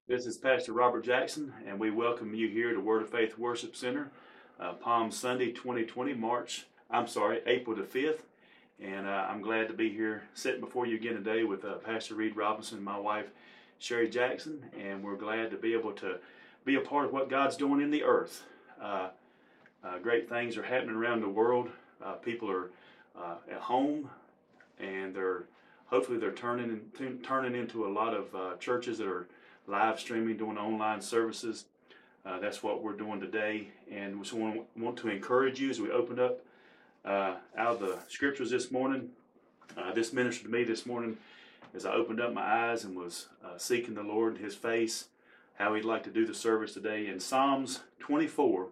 This is Pastor Robert Jackson, and we welcome you here to Word of Faith Worship Center, Palm Sunday 2020, April the 5th. And I'm glad to be here sitting before you again today with Pastor Reed Robinson, my wife, Sherry Jackson, and we're glad to be able to be a part of what God's doing in the earth. Great things are happening around the world. People are at home, and hopefully they're turning into a lot of churches that are live streaming, doing online services. That's what we're doing today, and we just want to encourage you as we open up out of the scriptures this morning. This ministered to me this morning as I opened up my eyes and was seeking the Lord and His face, how He'd like to do the service today. In Psalms 24,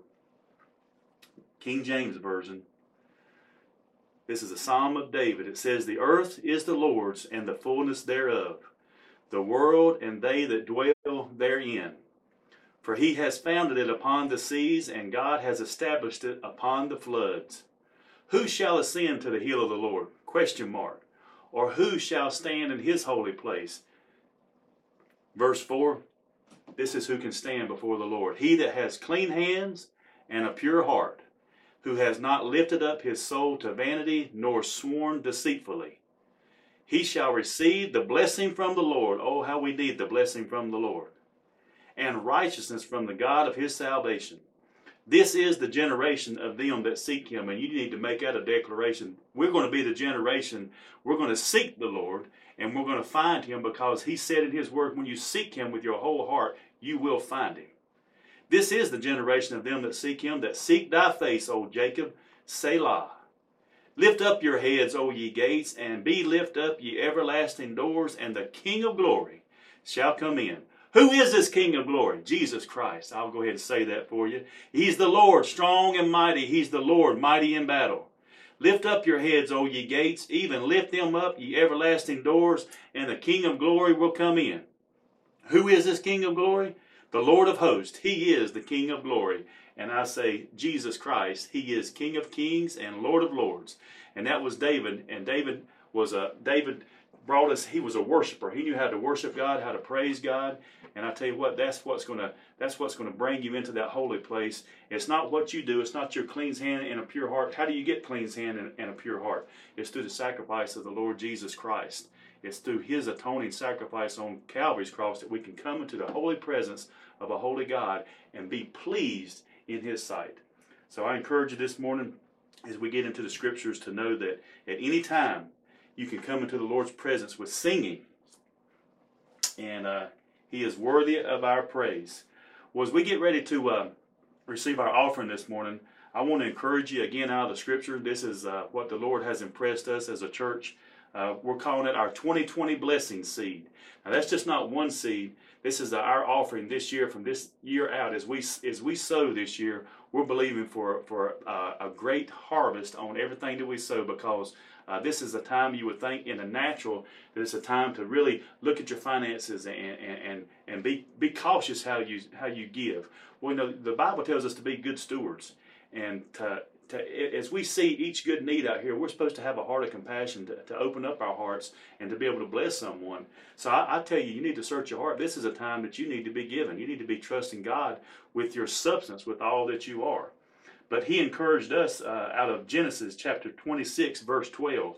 King James Version, this is a Psalm of David. It says, "The earth is the Lord's and the fullness thereof, the world and they that dwell therein. For He has founded it upon the seas, and God has established it upon the floods. Who shall ascend to the hill of the Lord? ? Or who shall stand in His holy place?" Verse 4, this is who can stand before the Lord. "He that has clean hands and a pure heart, who has not lifted up his soul to vanity, nor sworn deceitfully. He shall receive the blessing from the Lord." Oh, how we need the blessing from the Lord. "And righteousness from the God of his salvation. This is the generation of them that seek Him." And you need to make that a declaration. We're going to be the generation. We're going to seek the Lord, and we're going to find Him, because He said in His word, when you seek Him with your whole heart, you will find Him. "This is the generation of them that seek Him, that seek thy face, O Jacob, Selah. Lift up your heads, O ye gates, and be lift up, ye everlasting doors, and the King of glory shall come in." Who is this King of glory? Jesus Christ. I'll go ahead and say that for you. He's the Lord, strong and mighty. He's the Lord, mighty in battle. "Lift up your heads, O ye gates, even lift them up, ye everlasting doors, and the King of glory will come in." Who is this King of glory? The Lord of hosts. He is the King of glory. And I say, Jesus Christ, He is King of kings and Lord of lords. And that was David. And David brought us, he was a worshiper. He knew how to worship God, how to praise God. And I tell you what, that's what's going to bring you into that holy place. It's not what you do. It's not your clean hand and a pure heart. How do you get clean hand and a pure heart? It's through the sacrifice of the Lord Jesus Christ. It's through His atoning sacrifice on Calvary's cross that we can come into the holy presence of a holy God and be pleased in His sight. So I encourage you this morning, as we get into the scriptures, to know that at any time you can come into the Lord's presence with singing, and He is worthy of our praise. Well, as we get ready to receive our offering this morning, I want to encourage you again out of the scripture. This is what the Lord has impressed us as a church. We're calling it our 2020 blessing seed. Now, that's just not one seed. This is our offering this year, from this year out. As we sow this year, we're believing for a great harvest on everything that we sow, because this is a time you would think in the natural that it's a time to really look at your finances and be cautious how you give. Well, the Bible tells us to be good stewards, and as we see each good need out here, we're supposed to have a heart of compassion to open up our hearts and to be able to bless someone. So I tell you, you need to search your heart. This is a time that you need to be giving. You need to be trusting God with your substance, with all that you are. But He encouraged us out of Genesis chapter 26, verse 12.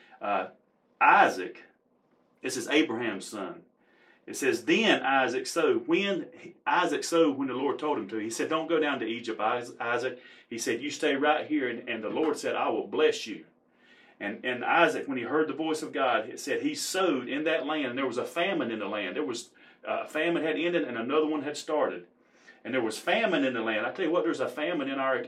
Isaac, this is Abraham's son. It says, "Then Isaac sowed." When Isaac sowed, when the Lord told him to. He said, "Don't go down to Egypt, Isaac." He said, "You stay right here." And the Lord said, "I will bless you." And Isaac, when he heard the voice of God, it said he sowed in that land. And there was a famine in the land. There was a famine had ended and another one had started. And there was famine in the land. I tell you what, there's a famine in our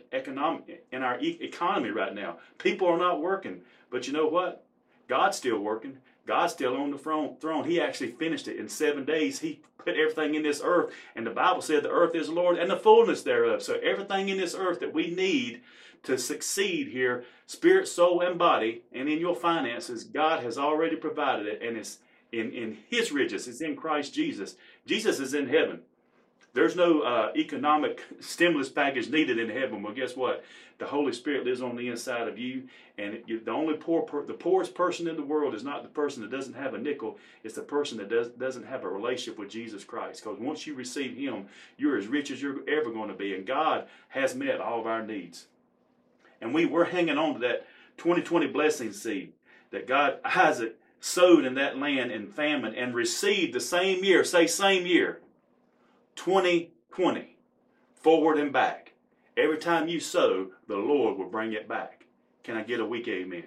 economy right now. People are not working. But you know what? God's still working. God's still on the throne. He actually finished it in 7 days. He put everything in this earth. And the Bible said the earth is the Lord and the fullness thereof. So everything in this earth that we need to succeed here, spirit, soul, and body, and in your finances, God has already provided it. And it's in His riches. It's in Christ Jesus. Jesus is in heaven. There's no economic stimulus package needed in heaven. Well, guess what? The Holy Spirit lives on the inside of you, and the only the poorest person in the world is not the person that doesn't have a nickel. It's the person that doesn't have a relationship with Jesus Christ. Because once you receive Him, you're as rich as you're ever going to be, and God has met all of our needs. And we're hanging on to that 2020 blessing seed that God, Isaac, sowed in that land in famine and received the same year. Say same year. 2020, forward and back. Every time you sow, the Lord will bring it back. Can I get a weak amen?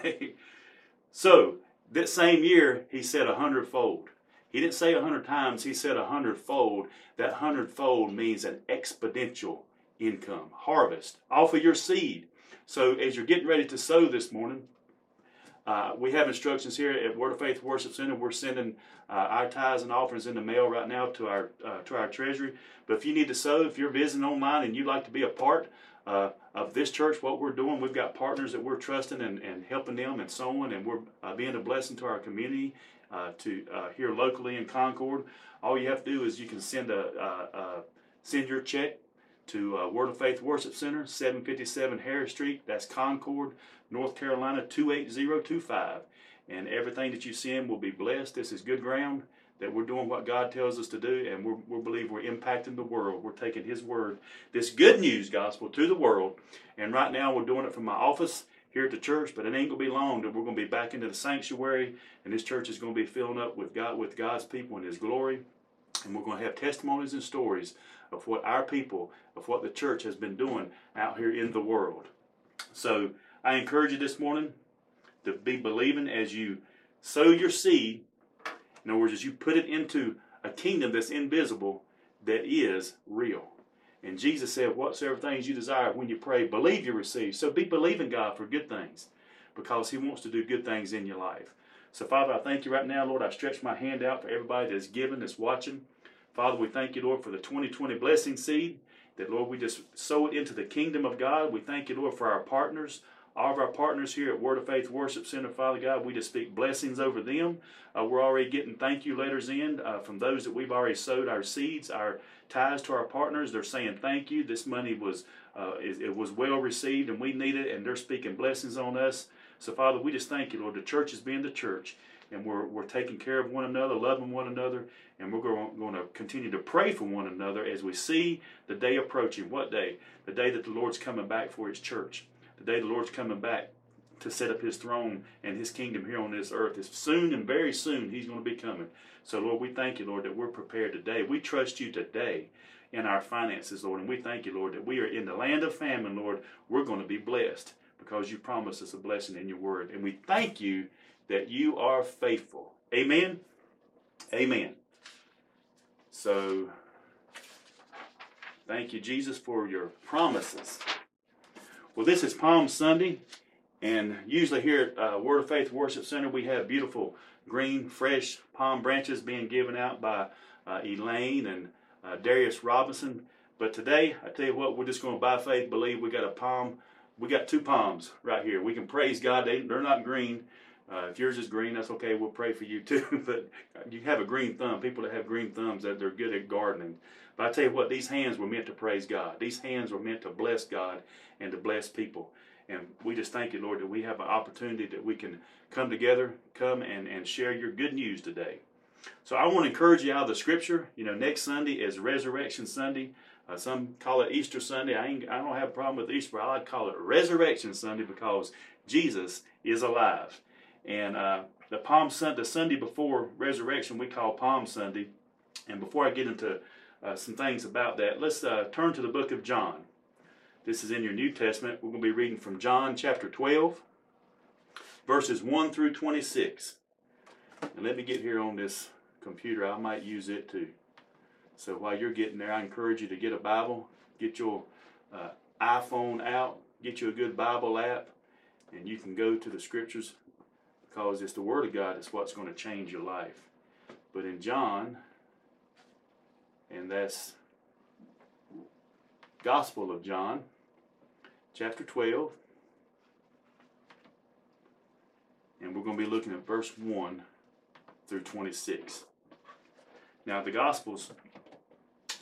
So, that same year, he said 100-fold. He didn't say 100 times, he said 100-fold. That 100-fold means an exponential income, harvest, off of your seed. So, as you're getting ready to sow this morning, we have instructions here at Word of Faith Worship Center. We're sending our tithes and offerings in the mail right now to our treasury. But if you need to sow, if you're visiting online and you'd like to be a part of this church, what we're doing, we've got partners that we're trusting and helping them and sowing, and we're being a blessing to our community here locally in Concord. All you have to do is you can send your check to Word of Faith Worship Center, 757 Harris Street. That's Concord, North Carolina, 28025. And everything that you send will be blessed. This is good ground that we're doing what God tells us to do, and we believe we're impacting the world. We're taking His Word, this good news gospel, to the world. And right now we're doing it from my office here at the church, but it ain't going to be long that we're going to be back into the sanctuary, and this church is going to be filling up with God's people in His glory. And we're going to have testimonies and stories of what our people, of what the church has been doing out here in the world. So I encourage you this morning to be believing as you sow your seed. In other words, as you put it into a kingdom that's invisible, that is real. And Jesus said, whatsoever things you desire when you pray, believe you receive. So be believing God for good things, because He wants to do good things in your life. So Father, I thank you right now, Lord. I stretch my hand out for everybody that's giving, that's watching. Father, we thank you, Lord, for the 2020 blessing seed, that, Lord, we just sow it into the kingdom of God. We thank you, Lord, for our partners, all of our partners here at Word of Faith Worship Center. Father God, we just speak blessings over them. We're already getting thank you letters in from those that we've already sowed our seeds, our tithes to our partners. They're saying thank you. This money was it was well received, and we need it, and they're speaking blessings on us. So, Father, we just thank you, Lord. The church is being the church, and we're taking care of one another, loving one another, and we're going to continue to pray for one another as we see the day approaching. What day? The day that the Lord's coming back for His church. The day the Lord's coming back to set up His throne and His kingdom here on this earth. It's soon, and very soon He's going to be coming. So, Lord, we thank you, Lord, that we're prepared today. We trust you today in our finances, Lord, and we thank you, Lord, that we are in the land of famine, Lord. We're going to be blessed because you promised us a blessing in your word. And we thank you that you are faithful. Amen? Amen. So, thank you, Jesus, for your promises. Well, this is Palm Sunday, and usually here at Word of Faith Worship Center, we have beautiful green, fresh palm branches being given out by Elaine and Darius Robinson. But today, I tell you what, we're just going to, by faith, believe we got a palm. We got two palms right here. We can praise God. They're not green. If yours is green, that's okay. We'll pray for you too. But you have a green thumb. People that have green thumbs, that they're good at gardening. But I tell you what, these hands were meant to praise God. These hands were meant to bless God and to bless people. And we just thank you, Lord, that we have an opportunity that we can come together, and share your good news today. So I want to encourage you out of the scripture. You know, next Sunday is Resurrection Sunday. Some call it Easter Sunday. I don't have a problem with Easter, but I like to call it Resurrection Sunday because Jesus is alive. And the Sunday before Resurrection, we call Palm Sunday. And before I get into some things about that, let's turn to the book of John. This is in your New Testament. We're going to be reading from John chapter 12, verses 1 through 26. And let me get here on this computer. I might use it too. So while you're getting there, I encourage you to get a Bible, get your iPhone out, get you a good Bible app, and you can go to the scriptures, because it's the Word of God that's what's going to change your life. But in John, and that's Gospel of John, chapter 12, and we're going to be looking at verse 1 through 26. Now, the Gospels,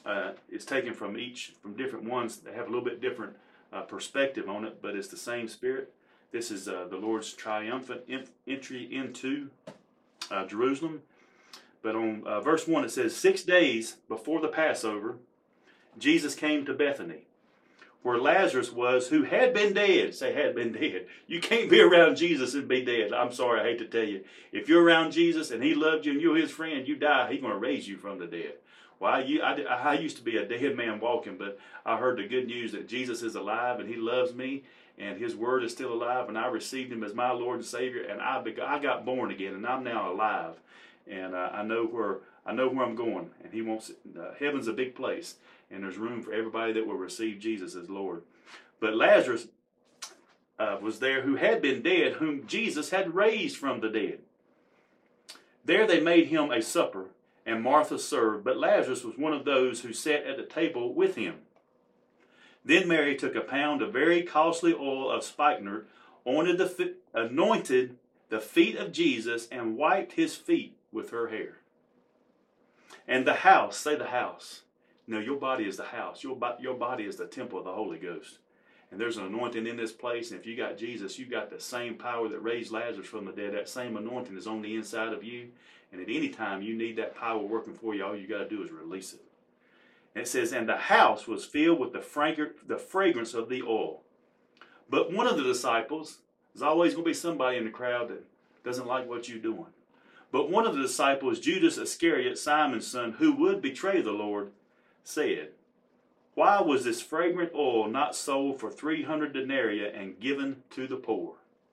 it's taken from different ones. They have a little bit different perspective on it, but it's the same Spirit. This is the Lord's triumphant entry into Jerusalem. But on verse 1 it says, 6 days before the Passover, Jesus came to Bethany, where Lazarus was, who had been dead. Say, had been dead. You can't be around Jesus and be dead. I'm sorry, I hate to tell you. If you're around Jesus and he loved you and you're his friend, you die, he's going to raise you from the dead. Well, I used to be a dead man walking, but I heard the good news that Jesus is alive and he loves me and his word is still alive, and I received him as my Lord and Savior, and I got born again, and I'm now alive. And I know where I'm going, and he wants heaven's a big place, and there's room for everybody that will receive Jesus as Lord. But Lazarus was there, who had been dead, whom Jesus had raised from the dead. There they made him a supper, and Martha served, but Lazarus was one of those who sat at the table with him. Then Mary took a pound of very costly oil of spikenard, anointed the feet of Jesus, and wiped his feet with her hair. And the house, say the house. No, your body is the house. Your body is the temple of the Holy Ghost. And there's an anointing in this place. And if you got Jesus, you got the same power that raised Lazarus from the dead. That same anointing is on the inside of you. And at any time you need that power working for you, all you got to do is release it. And it says, and the house was filled with the fragrance of the oil. But one of the disciples, there's always going to be somebody in the crowd that doesn't like what you're doing. But one of the disciples, Judas Iscariot, Simon's son, who would betray the Lord, said, why was this fragrant oil not sold for 300 denarii and given to the poor?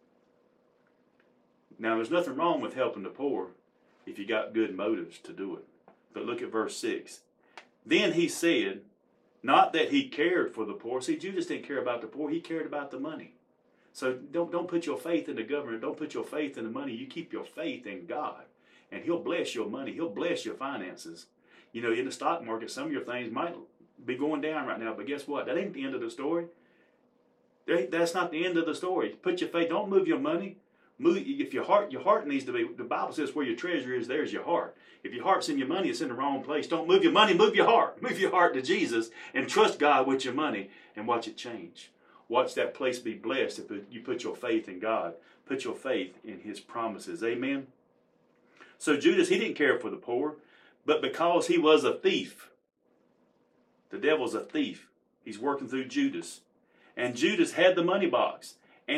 Now, there's nothing wrong with helping the poor if you got good motives to do it. But look at verse 6. Then he said, not that he cared for the poor. See, Judas didn't care about the poor. He cared about the money. So don't put your faith in the government. Don't put your faith in the money. You keep your faith in God. And he'll bless your money. He'll bless your finances. You know, in the stock market, some of your things might be going down right now. But guess what? That ain't the end of the story. That's not the end of the story. Put your faith. Don't move your money. Move, if your heart needs to be, the Bible says where your treasure is, there's your heart. If your heart's in your money, it's in the wrong place. Don't move your money, move your heart. Move your heart to Jesus and trust God with your money and watch it change. Watch that place be blessed if you put your faith in God. Put your faith in his promises. Amen? So Judas, he didn't care for the poor, but because he was a thief, the devil's a thief. He's working through Judas. And Judas had the money box, and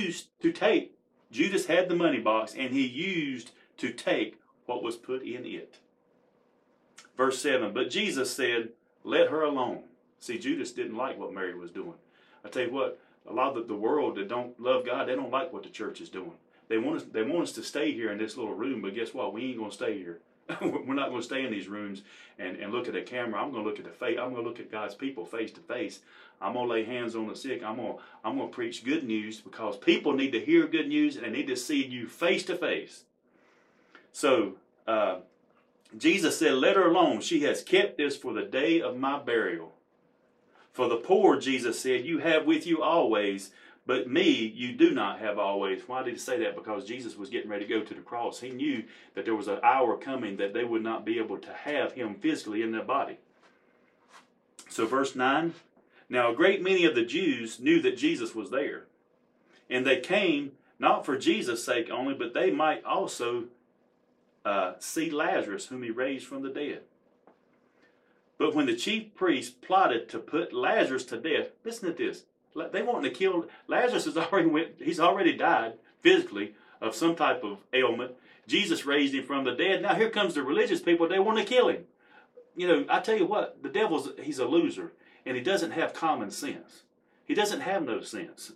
Judas had the money box, and he used to take what was put in it. Verse 7, but Jesus said, let her alone. See, Judas didn't like what Mary was doing. I tell you what, a lot of the world that don't love God, they don't like what the church is doing. They want us to stay here in this little room, but guess what? We ain't going to stay here. We're not going to stay in these rooms and look at a camera. I'm going to look at the face. I'm going to look at God's people face to face. I'm going to lay hands on the sick. I'm going to preach good news, because people need to hear good news and they need to see you face to face. So Jesus said, let her alone. She has kept this for the day of my burial. For the poor, Jesus said, you have with you always, but me you do not have always. Why did he say that? Because Jesus was getting ready to go to the cross. He knew that there was an hour coming that they would not be able to have him physically in their body. So verse 9, now a great many of the Jews knew that Jesus was there. And they came not for Jesus' sake only, but they might also see Lazarus, whom he raised from the dead. But when the chief priests plotted to put Lazarus to death, listen to this. They wanted to kill Lazarus. He's already died physically of some type of ailment. Jesus raised him from the dead. Now here comes the religious people. They want to kill him. You know, I tell you what, the he's a loser, and he doesn't have common sense. He doesn't have no sense.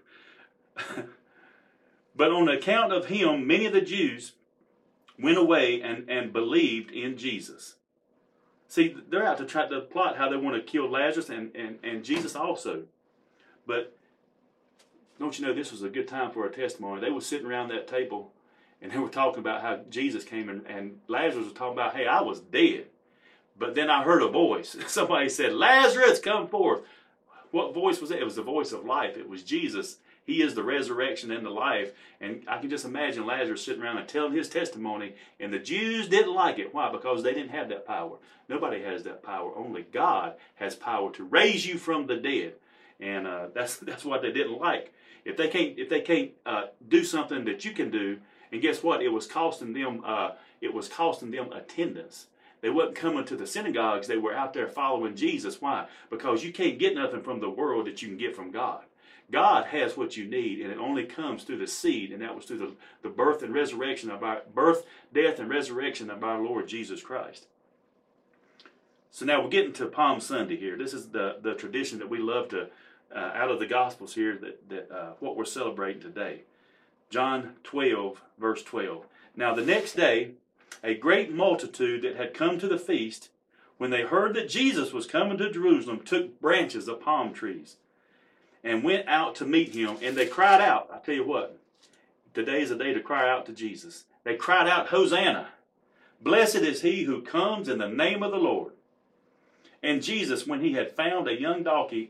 But on account of him, many of the Jews went away and believed in Jesus. See, they're out to try to plot how they want to kill Lazarus and Jesus also. But don't you know, this was a good time for a testimony. They were sitting around that table and they were talking about how Jesus came and Lazarus was talking about, hey, I was dead. But then I heard a voice. Somebody said, Lazarus, come forth. What voice was it? It was the voice of life. It was Jesus. He is the resurrection and the life. And I can just imagine Lazarus sitting around and telling his testimony, and the Jews didn't like it. Why? Because they didn't have that power. Nobody has that power. Only God has power to raise you from the dead. And that's what they didn't like. If they can't do something that you can do, and guess what? It was costing them attendance. They wasn't coming to the synagogues. They were out there following Jesus. Why? Because you can't get nothing from the world that you can get from God. God has what you need, and it only comes through the seed, and that was through the birth, death, and resurrection of our Lord Jesus Christ. So now we're getting to Palm Sunday here. This is the tradition that we love to, out of the Gospels here, that what we're celebrating today. John 12, verse 12. Now the next day, a great multitude that had come to the feast, when they heard that Jesus was coming to Jerusalem, took branches of palm trees and went out to meet him, and they cried out. I tell you what, today is a day to cry out to Jesus. They cried out, Hosanna! Blessed is he who comes in the name of the Lord. And Jesus, when he had found a young donkey,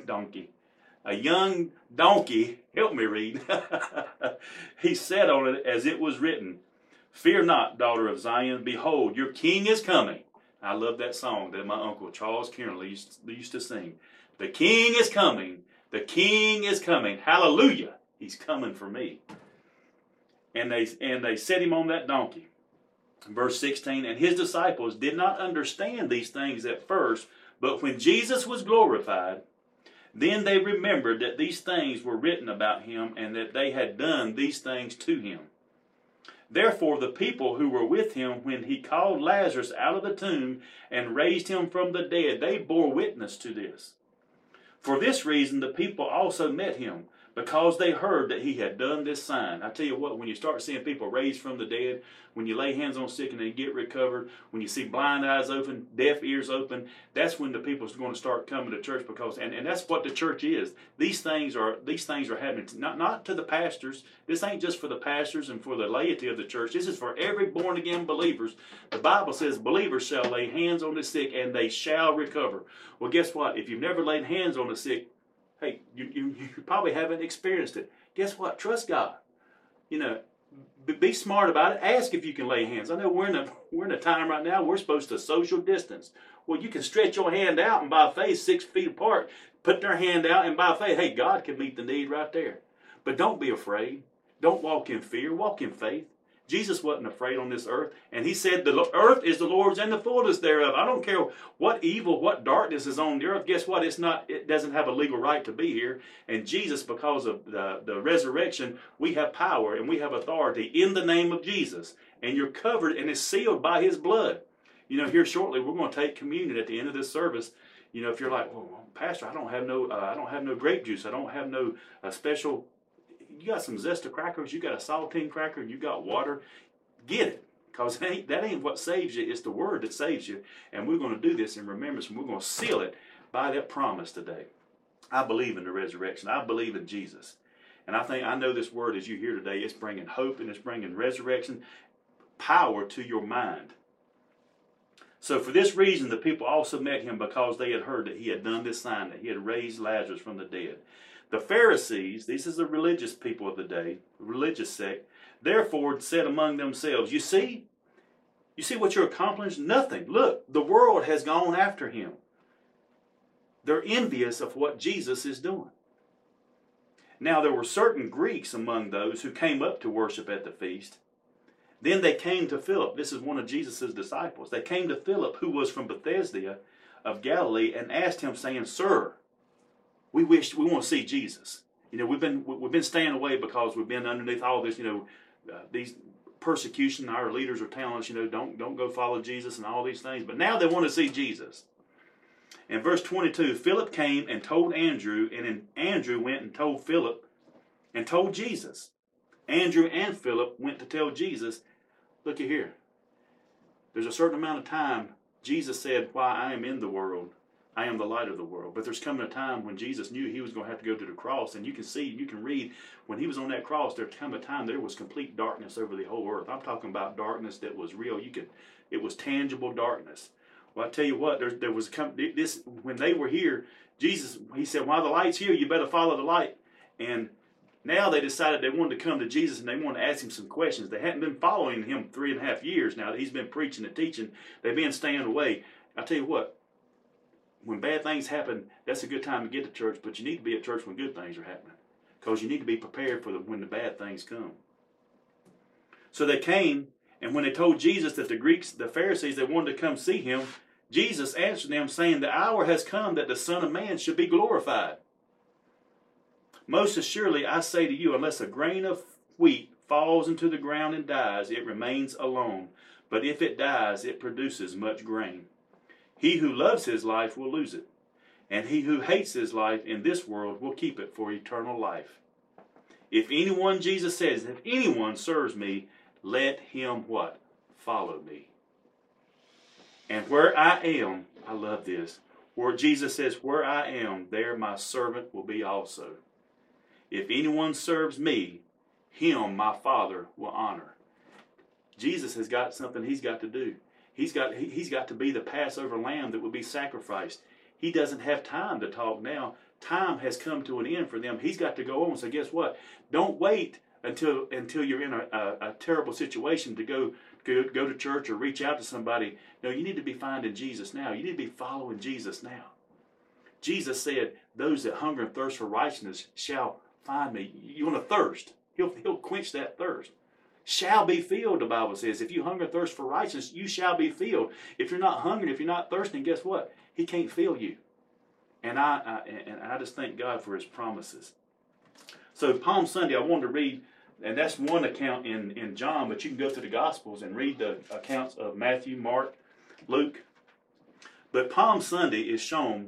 help me read, he sat on it as it was written, Fear not, daughter of Zion, behold, your king is coming. I love that song that my uncle Charles Kiernan used to sing. The king is coming. The king is coming. Hallelujah. He's coming for me. And they set him on that donkey. Verse 16, and his disciples did not understand these things at first, but when Jesus was glorified, then they remembered that these things were written about him and that they had done these things to him. Therefore the people who were with him when he called Lazarus out of the tomb and raised him from the dead, they bore witness to this. For this reason the people also met him, because they heard that he had done this sign. I tell you what, when you start seeing people raised from the dead, when you lay hands on sick and they get recovered, when you see blind eyes open, deaf ears open, that's when the people are going to start coming to church, because and that's what the church is. These things are happening not to the pastors. This ain't just for the pastors and for the laity of the church. This is for every born again believers. The Bible says believers shall lay hands on the sick and they shall recover. Well, guess what? If you've never laid hands on the sick, hey, you probably haven't experienced it. Guess what? Trust God. Be smart about it. Ask if you can lay hands. I know we're in a time right now we're supposed to social distance. Well, you can stretch your hand out and by faith 6 feet apart, put their hand out and by faith, hey, God can meet the need right there. But don't be afraid. Don't walk in fear. Walk in faith. Jesus wasn't afraid on this earth. And he said the earth is the Lord's and the fullness thereof. I don't care what evil, what darkness is on the earth. Guess what? It doesn't have a legal right to be here. And Jesus, because of the resurrection, we have power and we have authority in the name of Jesus. And you're covered and it's sealed by his blood. Here shortly, we're going to take communion at the end of this service. If you're like, well, Pastor, I don't have no grape juice. I don't have no special. You got some Zesta crackers, you got a saltine cracker, and you got water, get it. Because that ain't what saves you. It's the word that saves you. And we're going to do this in remembrance, and we're going to seal it by that promise today. I believe in the resurrection. I believe in Jesus. And I know this word as you hear today, it's bringing hope and it's bringing resurrection power to your mind. So for this reason, the people also met him, because they had heard that he had done this sign, that he had raised Lazarus from the dead. The Pharisees, this is the religious people of the day, the religious sect, therefore said among themselves, You see what you're accomplishing? Nothing. Look, the world has gone after him. They're envious of what Jesus is doing. Now there were certain Greeks among those who came up to worship at the feast. Then they came to Philip. This is one of Jesus' disciples. They came to Philip, who was from Bethsaida of Galilee, and asked him, saying, Sir, we want to see Jesus. We've been staying away because we've been underneath all this, these persecution. Our leaders are telling us, don't go follow Jesus and all these things. But now they want to see Jesus. In verse 22, Philip came and told Andrew, and Andrew went and told Philip and told Jesus. Andrew and Philip went to tell Jesus, look at here. There's a certain amount of time Jesus said, why I am in the world, I am the light of the world. But there's coming a time when Jesus knew he was going to have to go to the cross. And you can see, you can read, when he was on that cross, there came a time there was complete darkness over the whole earth. I'm talking about darkness that was real. It was tangible darkness. Well, I tell you what, there was this when they were here. Jesus, he said, while the light's here, you better follow the light. And now they decided they wanted to come to Jesus and they wanted to ask him some questions. They hadn't been following him 3.5 years now that he's been preaching and teaching. They've been staying away. I tell you what, when bad things happen, that's a good time to get to church, but you need to be at church when good things are happening, because you need to be prepared for when the bad things come. So they came, and when they told Jesus that the Pharisees, they wanted to come see him, Jesus answered them, saying, the hour has come that the Son of Man should be glorified. Most assuredly, I say to you, unless a grain of wheat falls into the ground and dies, it remains alone. But if it dies, it produces much grain. He who loves his life will lose it, and he who hates his life in this world will keep it for eternal life. If anyone, Jesus says, if anyone serves me, let him what? Follow me. And where I am, I love this, where Jesus says, where I am, there my servant will be also. If anyone serves me, him my Father will honor. Jesus has got something he's got to do. He's got to be the Passover lamb that would be sacrificed. He doesn't have time to talk now. Time has come to an end for them. He's got to go on. So guess what? Don't wait until you're in a terrible situation to go to church or reach out to somebody. No, you need to be finding Jesus now. You need to be following Jesus now. Jesus said, those that hunger and thirst for righteousness shall find me. You want to thirst. He'll quench that thirst. Shall be filled, the Bible says. If you hunger and thirst for righteousness, you shall be filled. If you're not hungry, if you're not thirsting, guess what? He can't fill you. And I just thank God for his promises. So Palm Sunday, I wanted to read, and that's one account in John, but you can go to the Gospels and read the accounts of Matthew, Mark, Luke. But Palm Sunday is shown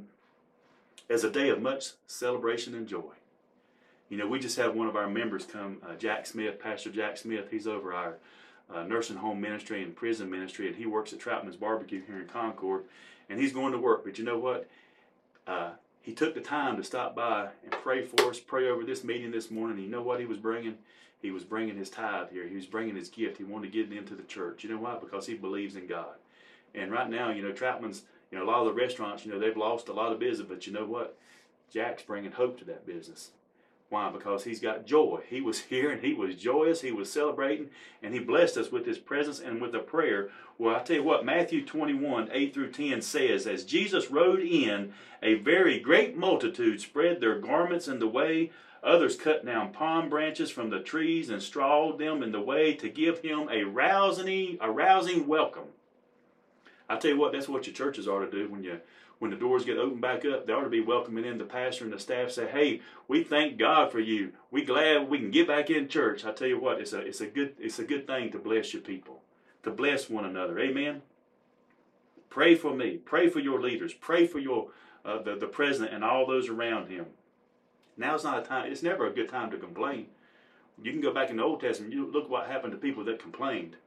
as a day of much celebration and joy. You know, we just had one of our members come, Jack Smith, Pastor Jack Smith. He's over our nursing home ministry and prison ministry, and he works at Troutman's Barbecue here in Concord, and he's going to work. But you know what? He took the time to stop by and pray for us, pray over this meeting this morning. And you know what he was bringing? He was bringing his tithe here. He was bringing his gift. He wanted to get it into the church. You know why? Because he believes in God. And right now, you know, Troutman's, you know, a lot of the restaurants, you know, they've lost a lot of business. But you know what? Jack's bringing hope to that business. Why? Because he's got joy. He was here and he was joyous. He was celebrating, and he blessed us with his presence and with a prayer. Well, I tell you what, Matthew 21, 8 through 10 says, as Jesus rode in, a very great multitude spread their garments in the way. Others cut down palm branches from the trees and strawed them in the way to give him a rousing welcome. I tell you what, that's what your churches ought to do when the doors get opened back up. They ought to be welcoming in the pastor and the staff. Say, hey, we thank God for you. We glad we can get back in church. I tell you what, it's a good thing to bless your people, to bless one another. Amen. Pray for me. Pray for your leaders. Pray for your the president and all those around him. Now's not a time. It's never a good time to complain. You can go back in the Old Testament. You look what happened to people that complained.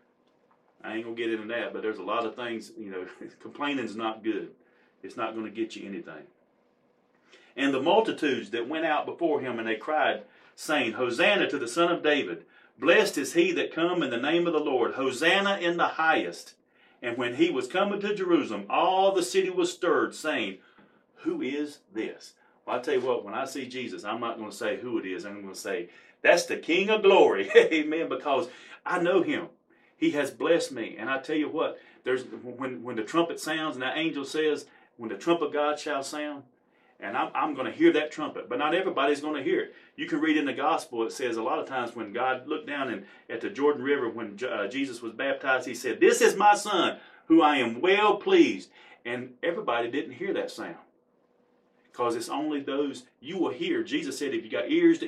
I ain't gonna get into that, but there's a lot of things. You know, complaining's not good. It's not going to get you anything. And the multitudes that went out before him, and they cried, saying, Hosanna to the Son of David. Blessed is he that come in the name of the Lord. Hosanna in the highest. And when he was coming to Jerusalem, all the city was stirred, saying, who is this? Well, I tell you what, when I see Jesus, I'm not going to say who it is. I'm going to say, that's the King of glory. Amen. Because I know him. He has blessed me. And I tell you what, there's when the trumpet sounds and that angel says, when the trumpet of God shall sound, and I'm going to hear that trumpet, but not everybody's going to hear it. You can read in the gospel, it says a lot of times when God looked down at the Jordan River when Jesus was baptized, he said, this is my son, who I am well pleased. And everybody didn't hear that sound, because it's only those you will hear. Jesus said, if you got ears to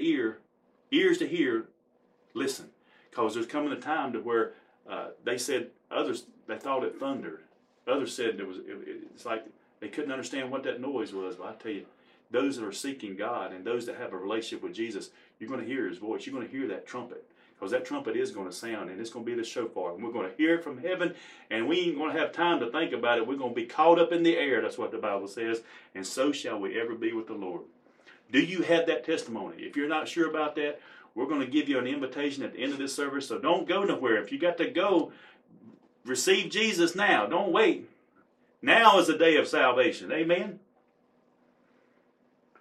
hear, listen, because there's coming a time to where they said others, they thought it thundered. Others said it's like they couldn't understand what that noise was. But I tell you, those that are seeking God and those that have a relationship with Jesus, you're going to hear his voice. You're going to hear that trumpet, because that trumpet is going to sound, and it's going to be the shofar. And we're going to hear it from heaven, and we ain't going to have time to think about it. We're going to be caught up in the air. That's what the Bible says. And so shall we ever be with the Lord. Do you have that testimony? If you're not sure about that, we're going to give you an invitation at the end of this service. So don't go nowhere. If you got to go, receive Jesus now. Don't wait. Now is the day of salvation. Amen?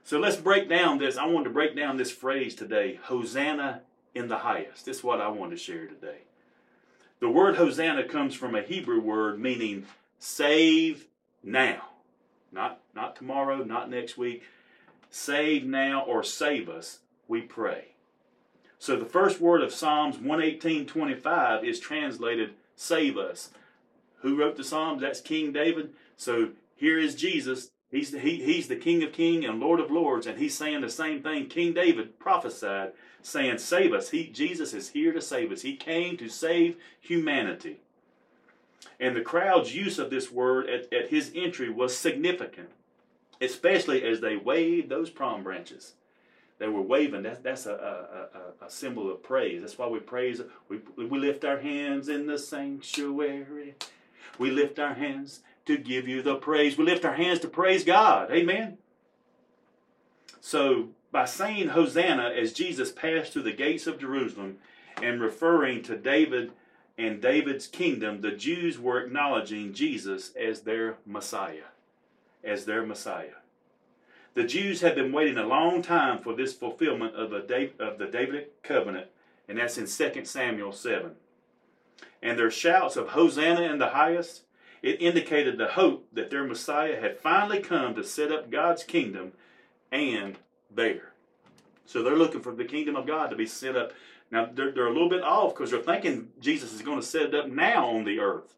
So let's break down this. I wanted to break down this phrase today, Hosanna in the highest. This is what I want to share today. The word Hosanna comes from a Hebrew word meaning save now. Not tomorrow, not next week. Save now or save us, we pray. So the first word of Psalms 118:25 is translated save us. Who wrote the Psalms? That's King David. So here is Jesus. He's the King of Kings and Lord of Lords, and he's saying the same thing King David prophesied, saying save us. Jesus is here to save us. He came to save humanity. And the crowd's use of this word at his entry was significant, especially as they waved those palm branches. They were waving. That's a symbol of praise. That's why we praise. We lift our hands in the sanctuary. We lift our hands to give you the praise. We lift our hands to praise God. Amen. So by saying Hosanna as Jesus passed through the gates of Jerusalem and referring to David and David's kingdom, the Jews were acknowledging Jesus as their Messiah. As their Messiah. The Jews had been waiting a long time for this fulfillment of the Davidic covenant, and that's in 2 Samuel 7. And their shouts of Hosanna in the highest, it indicated the hope that their Messiah had finally come to set up God's kingdom and there. So they're looking for the kingdom of God to be set up. Now, they're a little bit off because they're thinking Jesus is going to set it up now on the earth.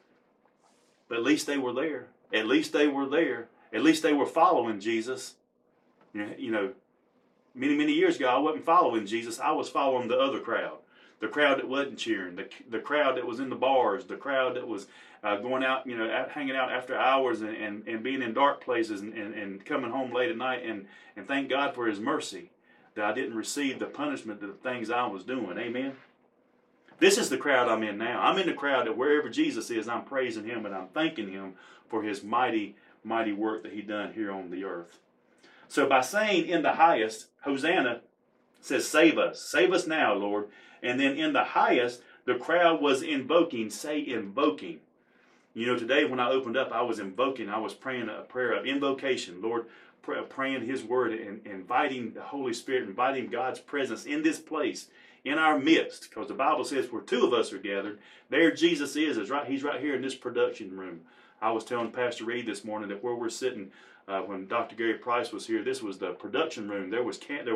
But at least they were there. At least they were there. At least they were following Jesus. You know, many years ago, I wasn't following Jesus. I was following the other crowd. The crowd that wasn't cheering. The crowd that was in the bars. The crowd that was going out, hanging out after hours and being in dark places and coming home late at night. And thank God for His mercy that I didn't receive the punishment of the things I was doing. Amen. This is the crowd I'm in now. I'm in the crowd that wherever Jesus is, I'm praising Him and I'm thanking Him for His mighty work that He done here on the earth. So by saying in the highest, Hosanna says save us now, Lord. And then in the highest, the crowd was invoking, say invoking. Today when I opened up, I was invoking, I was praying a prayer of invocation, Lord, praying His word and inviting the Holy Spirit, inviting God's presence in this place, in our midst, because the Bible says where two of us are gathered, there Jesus is He's right here in this production room. I was telling Pastor Reed this morning that where we're sitting, when Dr. Gary Price was here, this was the production room. There was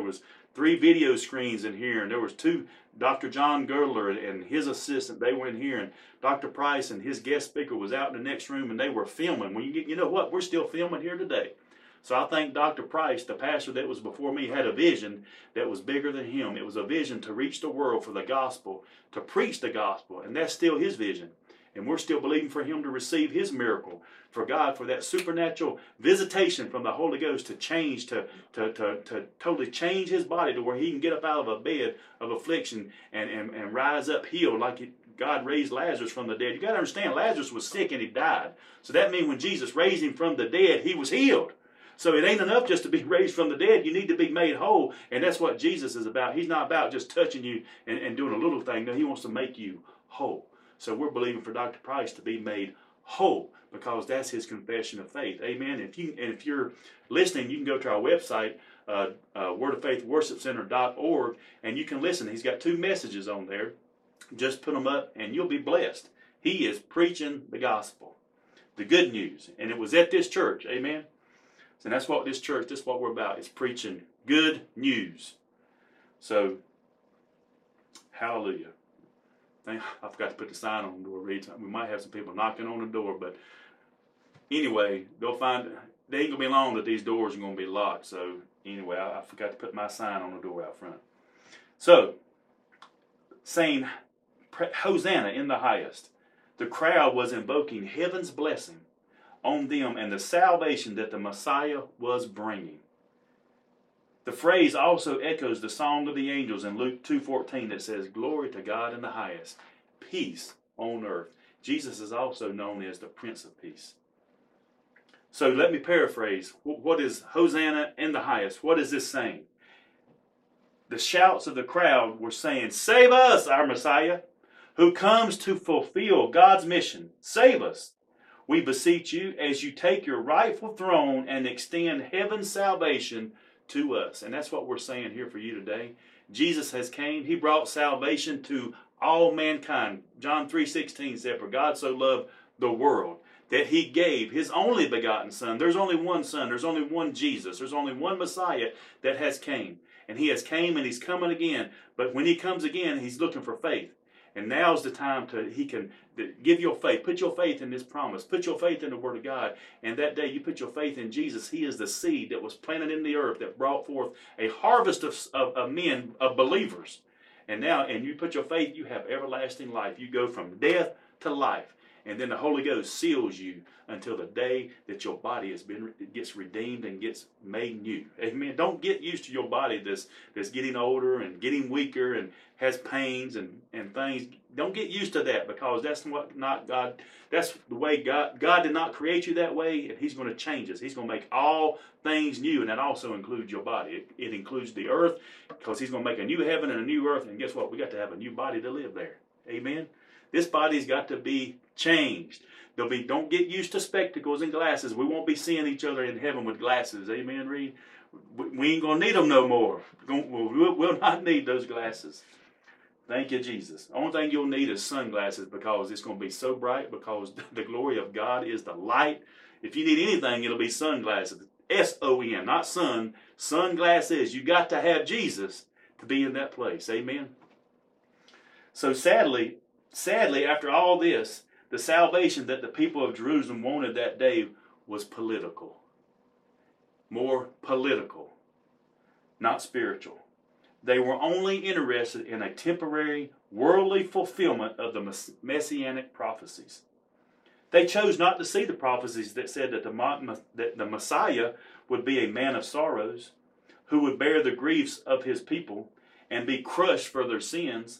3 video screens in here, and there was 2. Dr. John Girdler and his assistant, they were in here, and Dr. Price and his guest speaker was out in the next room, and they were filming. Well, you know what? We're still filming here today. So I think Dr. Price, the pastor that was before me, had a vision that was bigger than him. It was a vision to reach the world for the gospel, to preach the gospel, and that's still his vision. And we're still believing for him to receive his miracle, for God, for that supernatural visitation from the Holy Ghost to change, to totally change his body to where he can get up out of a bed of affliction and rise up healed like God raised Lazarus from the dead. You got to understand, Lazarus was sick and he died. So that means when Jesus raised him from the dead, he was healed. So it ain't enough just to be raised from the dead. You need to be made whole. And that's what Jesus is about. He's not about just touching you and doing a little thing. No, he wants to make you whole. So we're believing for Dr. Price to be made whole because that's his confession of faith. Amen. If you're listening, you can go to our website, wordoffaithworshipcenter.org, and you can listen. He's got 2 messages on there. Just put them up, and you'll be blessed. He is preaching the gospel, the good news, and it was at this church. Amen. And that's what this church, that's what we're about. It's preaching good news. So, hallelujah. I forgot to put the sign on the door. We might have some people knocking on the door, but anyway, they ain't going to be long that these doors are going to be locked. So anyway, I forgot to put my sign on the door out front. So, saying Hosanna in the highest, the crowd was invoking heaven's blessing on them and the salvation that the Messiah was bringing. The phrase also echoes the song of the angels in Luke 2:14 that says, "Glory to God in the highest, peace on earth." Jesus is also known as the Prince of Peace. So let me paraphrase. What is Hosanna in the highest? What is this saying? The shouts of the crowd were saying, "Save us, our Messiah, who comes to fulfill God's mission. Save us. We beseech you as you take your rightful throne and extend heaven's salvation to us. And that's what we're saying here for you today. Jesus has came. He brought salvation to all mankind. John 3:16 said, for God so loved the world that he gave his only begotten Son. There's only one Son. There's only one Jesus. There's only one Messiah that has came. And he has came and he's coming again. But when he comes again, he's looking for faith. And now's the time he can give your faith. Put your faith in this promise. Put your faith in the Word of God. And that day you put your faith in Jesus. He is the seed that was planted in the earth that brought forth a harvest of men, of believers. And you put your faith, you have everlasting life. You go from death to life. And then the Holy Ghost seals you until the day that your body gets redeemed and gets made new. Amen. Don't get used to your body that's getting older and getting weaker and has pains and things. Don't get used to that, because that's not God. That's the way God did not create you that way, and he's going to change us. He's going to make all things new, and that also includes your body. It includes the earth, because he's going to make a new heaven and a new earth, and guess what? We got to have a new body to live there. Amen. This body's got to be changed. Don't get used to spectacles and glasses. We won't be seeing each other in heaven with glasses. Amen, Reed? We ain't going to need them no more. We'll not need those glasses. Thank you, Jesus. The only thing you'll need is sunglasses, because it's going to be so bright, because the glory of God is the light. If you need anything, it'll be sunglasses. S-O-N, not sun. Sunglasses. You got to have Jesus to be in that place. Amen? So sadly, after all this, the salvation that the people of Jerusalem wanted that day was political. More political, not spiritual. They were only interested in a temporary, worldly fulfillment of the messianic prophecies. They chose not to see the prophecies that said that the Messiah would be a man of sorrows, who would bear the griefs of his people and be crushed for their sins.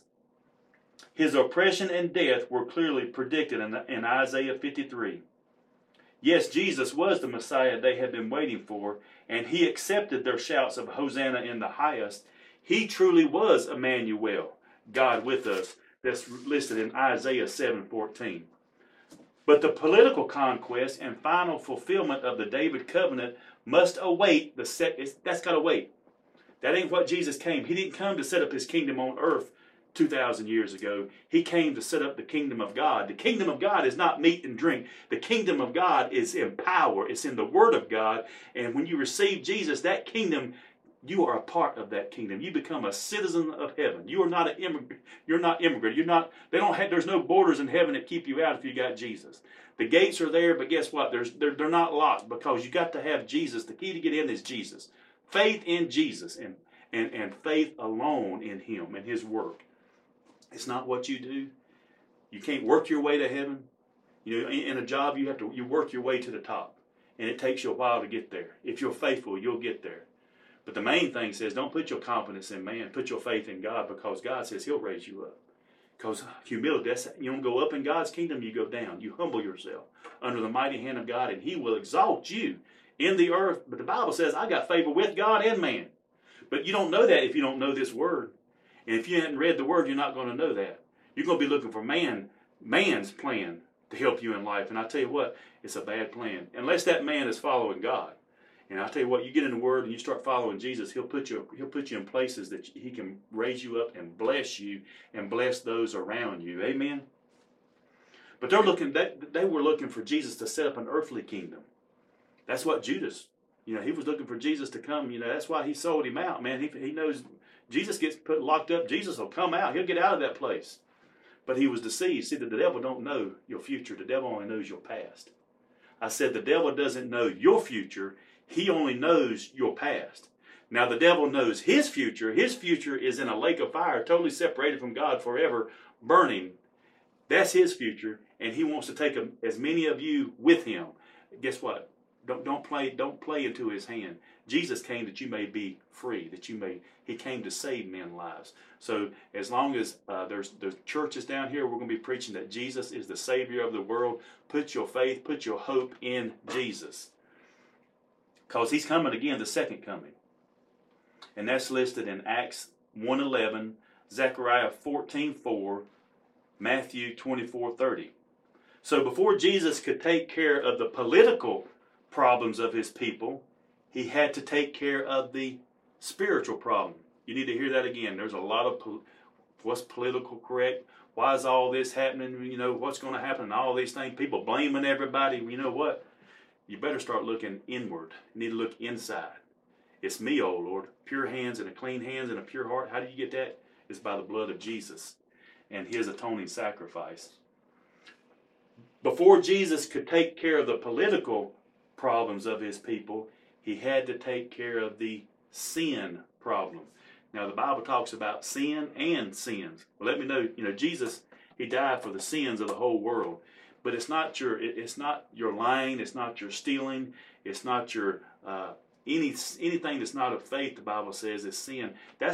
His oppression and death were clearly predicted in Isaiah 53. Yes, Jesus was the Messiah they had been waiting for, and he accepted their shouts of Hosanna in the highest. He truly was Emmanuel, God with us, that's listed in Isaiah 7:14. But the political conquest and final fulfillment of the David covenant must await. That's got to wait. That ain't what Jesus came. He didn't come to set up his kingdom on earth 2,000 years ago. He came to set up the kingdom of God. The kingdom of God is not meat and drink. The kingdom of God is in power. It's in the Word of God. And when you receive Jesus, that kingdom, you are a part of that kingdom. You become a citizen of heaven. You are not an immigrant. You're not immigrant. There's no borders in heaven that keep you out if you got Jesus. The gates are there, but guess what? They're not locked, because you got to have Jesus. The key to get in is Jesus. Faith in Jesus and faith alone in him and his work. It's not what you do. You can't work your way to heaven. In a job, you work your way to the top, and it takes you a while to get there. If you're faithful, you'll get there. But the main thing says, don't put your confidence in man. Put your faith in God, because God says he'll raise you up. Because humility, you don't go up in God's kingdom, you go down. You humble yourself under the mighty hand of God, and he will exalt you in the earth. But the Bible says, I got favor with God and man. But you don't know that if you don't know this word. And if you hadn't read the word, you're not going to know that. You're going to be looking for man's plan to help you in life. And I tell you what, it's a bad plan. Unless that man is following God. And I tell you what, you get in the Word and you start following Jesus, he'll put you in places that he can raise you up and bless you and bless those around you. Amen? But they were looking for Jesus to set up an earthly kingdom. That's what Judas, he was looking for Jesus to come. That's why he sold him out, man. He knows Jesus gets locked up. Jesus will come out. He'll get out of that place. But he was deceived. See, the devil don't know your future. The devil only knows your past. I said the devil doesn't know your future. He only knows your past. Now the devil knows his future. His future is in a lake of fire, totally separated from God forever, burning. That's his future, and he wants to take as many of you with him. Guess what? Don't play into his hand. Jesus came that you may be free, he came to save men's lives. So as long as there's churches down here, we're going to be preaching that Jesus is the Savior of the world. Put your faith, put your hope in Jesus. Because he's coming again, the second coming. And that's listed in Acts 1:11, Zechariah 14:4, Matthew 24:30. So before Jesus could take care of the political problems of his people, he had to take care of the spiritual problem. You need to hear that again. There's a lot of what's political correct. Why is all this happening? You know, what's going to happen and all these things. People blaming everybody. You know what? You better start looking inward. You need to look inside. It's me, oh Lord. Pure hands and a clean hands and a pure heart. How do you get that? It's by the blood of Jesus and his atoning sacrifice. Before Jesus could take care of the political problems of his people, he had to take care of the sin problem. Now, the Bible talks about sin and sins. Well, let me know, Jesus, he died for the sins of the whole world. But it's not your lying, it's not your stealing, it's not your anything that's not of faith. The Bible says is sin. That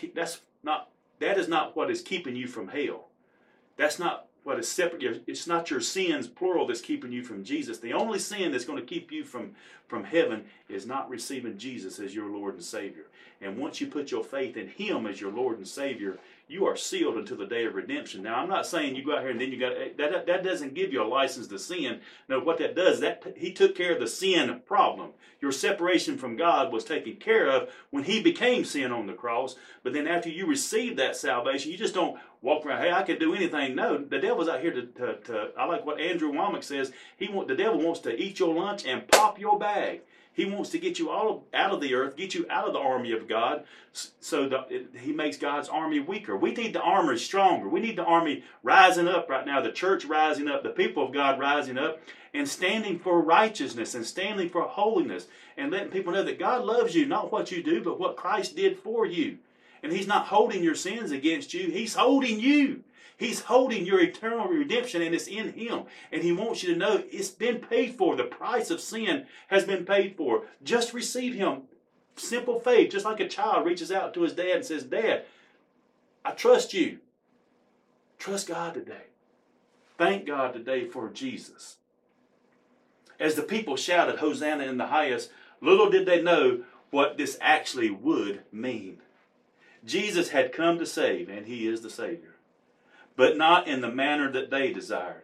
is not what is keeping you from hell. That's not what is separate. It's not your sins, plural, that's keeping you from Jesus. The only sin that's going to keep you from heaven is not receiving Jesus as your Lord and Savior. And once you put your faith in him as your Lord and Savior, you are sealed until the day of redemption. Now, I'm not saying you go out here and then you got that doesn't give you a license to sin. No, what that does, that he took care of the sin problem. Your separation from God was taken care of when he became sin on the cross. But then after you receive that salvation, you just don't walk around, hey, I can do anything. No, the devil's out here to I like what Andrew Womack says, the devil wants to eat your lunch and pop your bag. He wants to get you all out of the earth, get you out of the army of God, so that he makes God's army weaker. We need the army stronger. We need the army rising up right now, the church rising up, the people of God rising up, and standing for righteousness and standing for holiness, and letting people know that God loves you, not what you do, but what Christ did for you. And he's not holding your sins against you. He's holding you. He's holding your eternal redemption, and it's in him. And he wants you to know it's been paid for. The price of sin has been paid for. Just receive him. Simple faith, just like a child reaches out to his dad and says, Dad, I trust you. Trust God today. Thank God today for Jesus. As the people shouted, Hosanna in the highest, little did they know what this actually would mean. Jesus had come to save, and he is the Savior, but not in the manner that they desired.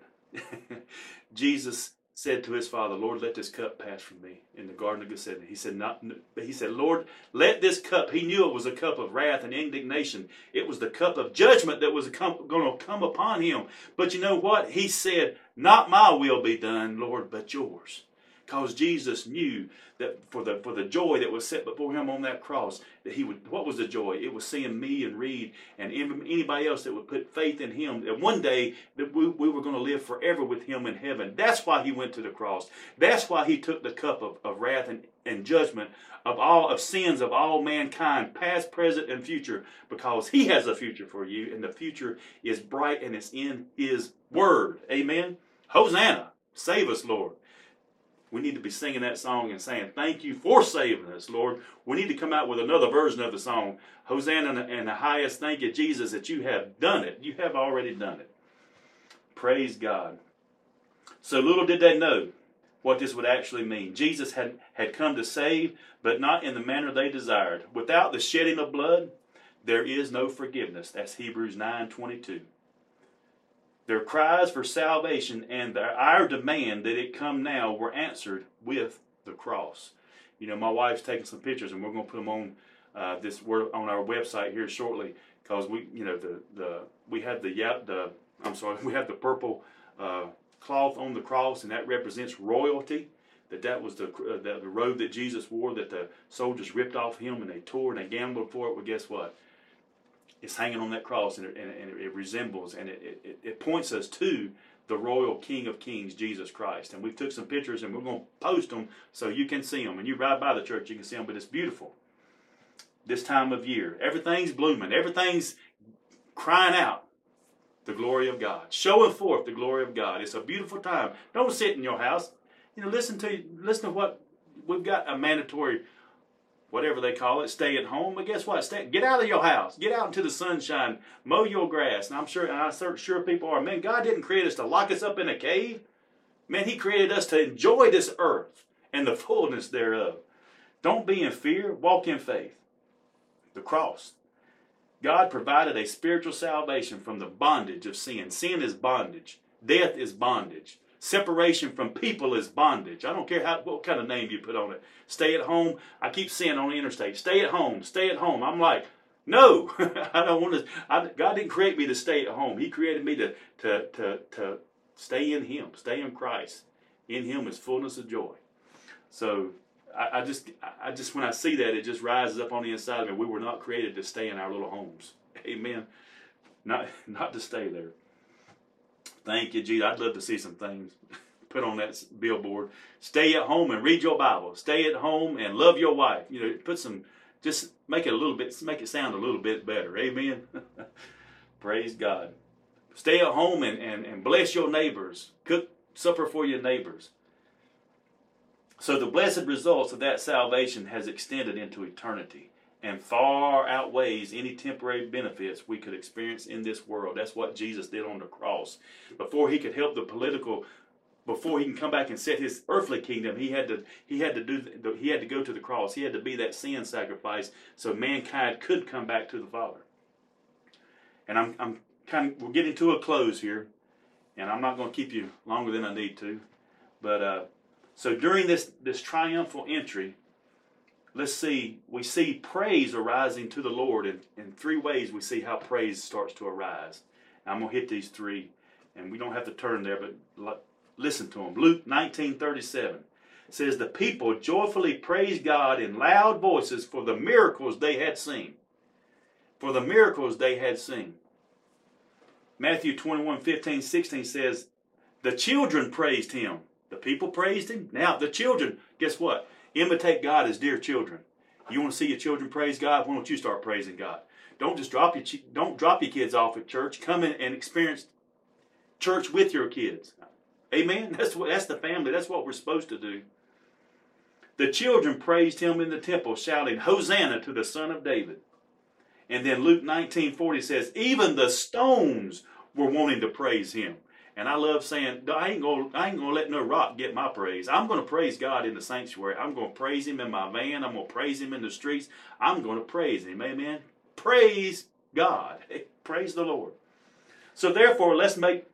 Jesus said to his Father, Lord, let this cup pass from me, in the Garden of Gethsemane. He said, Lord, let this cup. He knew it was a cup of wrath and indignation. It was the cup of judgment that was going to come upon him. But you know what? He said, not my will be done, Lord, but yours. Because Jesus knew that for the joy that was set before him on that cross, that he would. What was the joy? It was seeing me and Reed and anybody else that would put faith in him. That one day that we were going to live forever with him in heaven. That's why he went to the cross. That's why he took the cup of wrath and judgment of sins of all mankind, past, present, and future, because he has a future for you, and the future is bright and it's in his word. Amen. Hosanna, save us, Lord. We need to be singing that song and saying, thank you for saving us, Lord. We need to come out with another version of the song. Hosanna and the highest, thank you, Jesus, that you have done it. You have already done it. Praise God. So little did they know what this would actually mean. Jesus had come to save, but not in the manner they desired. Without the shedding of blood, there is no forgiveness. That's Hebrews 9:22. Their cries for salvation and our demand that it come now were answered with the cross. You know, my wife's taking some pictures, and we're going to put them on on our website here shortly, because we have the purple cloth on the cross, and that represents royalty. That was the robe that Jesus wore, that the soldiers ripped off him, and they tore and they gambled for it. Well, guess what? It's hanging on that cross, and it resembles, and it points us to the royal King of Kings, Jesus Christ. And we took some pictures, and we're going to post them so you can see them. And you ride by the church, you can see them, but it's beautiful. This time of year, everything's blooming. Everything's crying out the glory of God, showing forth the glory of God. It's a beautiful time. Don't sit in your house. Listen to what we've got, a mandatory, whatever they call it, stay at home. But guess what? Get out of your house. Get out into the sunshine. Mow your grass. And I'm sure people are. Man, God didn't create us to lock us up in a cave. Man, he created us to enjoy this earth and the fullness thereof. Don't be in fear. Walk in faith. The cross. God provided a spiritual salvation from the bondage of sin. Sin is bondage. Death is bondage. Separation from people is bondage. I don't care what kind of name you put on it. Stay at home. I keep seeing on the interstate, stay at home, stay at home. I'm like, no, I don't want to. God didn't create me to stay at home. He created me to stay in Him, stay in Christ. In Him is fullness of joy. So I just when I see that, it just rises up on the inside of me. We were not created to stay in our little homes. Amen. Not to stay there. Thank you, Jesus. I'd love to see some things put on that billboard. Stay at home and read your Bible. Stay at home and love your wife. You know, put some, just make it sound a little bit better. Amen. Praise God. Stay at home and bless your neighbors. Cook supper for your neighbors. So the blessed results of that salvation has extended into eternity and far outweighs any temporary benefits we could experience in this world. That's what Jesus did on the cross. Before He could help the political, before He can come back and set His earthly kingdom, He had to go to the cross. He had to be that sin sacrifice so mankind could come back to the Father. And we're getting to a close here, and I'm not going to keep you longer than I need to. But so during this triumphal entry, we see praise arising to the Lord. In three ways we see how praise starts to arise. Now, I'm going to hit these three, and we don't have to turn there, but listen to them. Luke 19:37 says, the people joyfully praised God in loud voices for the miracles they had seen. For the miracles they had seen. Matthew 21:15-16 says, the children praised Him. The people praised Him. Now, the children, guess what? Imitate God as dear children. You want to see your children praise God? Why don't you start praising God? Don't just drop your kids off at church. Come in and experience church with your kids. Amen? That's the family. That's what we're supposed to do. The children praised Him in the temple, shouting, Hosanna to the Son of David. And then Luke 19:40 says, even the stones were wanting to praise Him. And I love saying, I ain't gonna let no rock get my praise. I'm going to praise God in the sanctuary. I'm going to praise Him in my van. I'm going to praise Him in the streets. I'm going to praise Him. Amen. Praise God. Praise the Lord. So therefore, let's make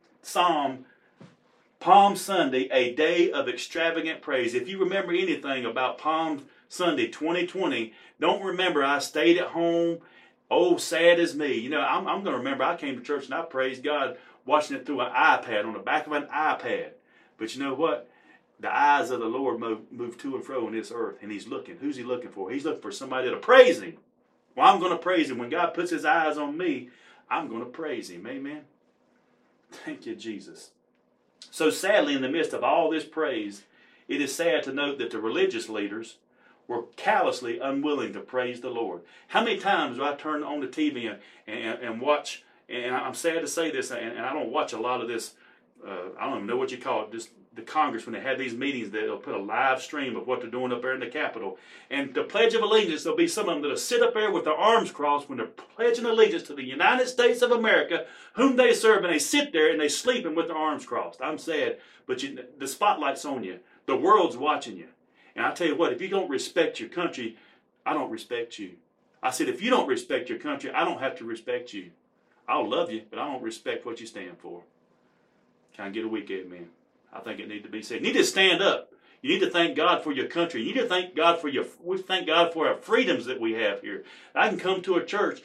Palm Sunday a day of extravagant praise. If you remember anything about Palm Sunday 2020, don't remember I stayed at home. Oh, sad as me. You know, I'm going to remember I came to church and I praised God watching it through an iPad, on the back of an iPad. But you know what? The eyes of the Lord move to and fro on this earth, and He's looking. Who's He looking for? He's looking for somebody to praise Him. Well, I'm going to praise Him. When God puts His eyes on me, I'm going to praise Him. Amen? Thank you, Jesus. So sadly, in the midst of all this praise, it is sad to note that the religious leaders were callously unwilling to praise the Lord. How many times do I turn on the TV and watch? And I'm sad to say this, and I don't watch a lot of this, I don't even know what you call it, just the Congress, when they have these meetings, they'll put a live stream of what they're doing up there in the Capitol. And the Pledge of Allegiance, there'll be some of them that'll sit up there with their arms crossed when they're pledging allegiance to the United States of America, whom they serve, and they sit there and they sleeping with their arms crossed. I'm sad, but the spotlight's on you. The world's watching you. And I tell you what, if you don't respect your country, I don't respect you. I said, if you don't respect your country, I don't have to respect you. I'll love you, but I don't respect what you stand for. Can I get a weak amen? I think it needs to be said. You need to stand up. You need to thank God for your country. You need to thank God for our freedoms that we have here. I can come to a church